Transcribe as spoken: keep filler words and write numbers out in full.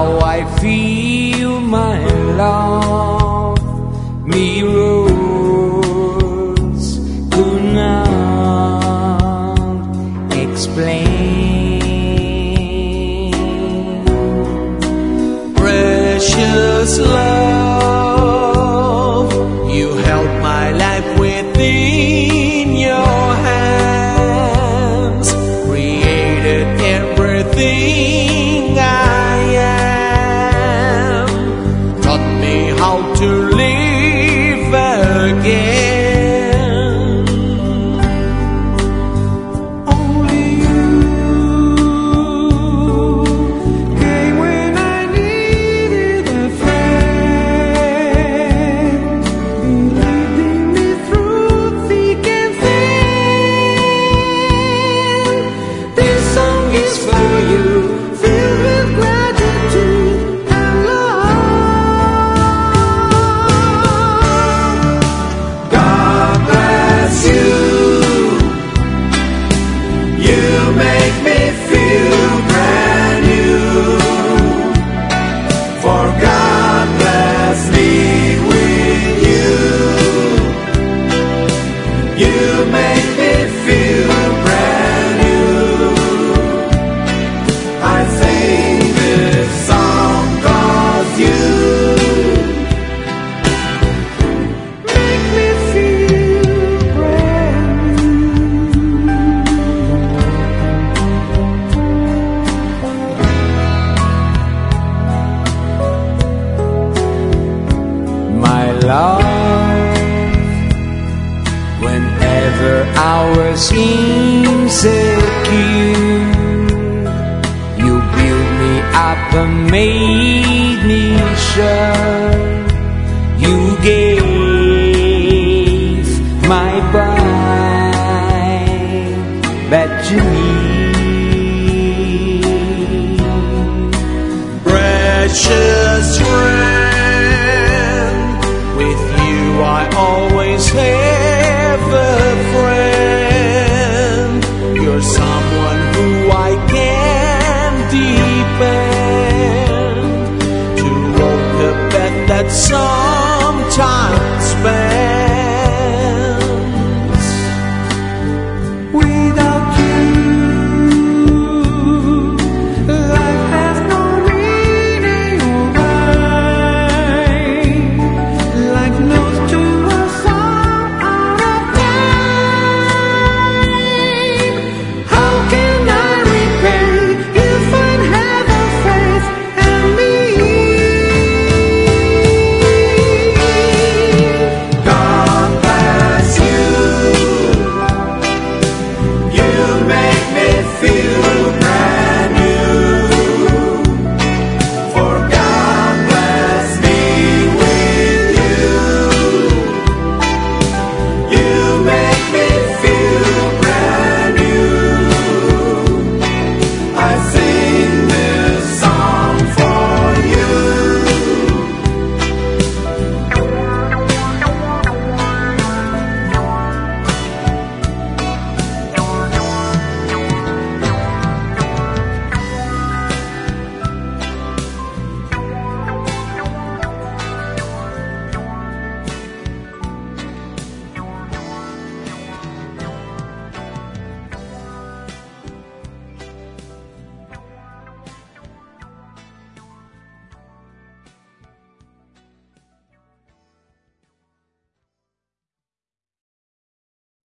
how I feel, my love. Mirrors could not explain. Precious love, you held my life within your hands, created everything I am, taught me how to live again. Only you came when I needed a friend, leading me through thick and thin. This song is for you, filled with gratitude and love. God bless you. You make me feel brand new. For God bless me with you. You make me feel brand new. I sing this song 'cause you make me feel brand new. My love, whenever hours seem secure, you build me up and made me sure. You gave my bride back to me. Precious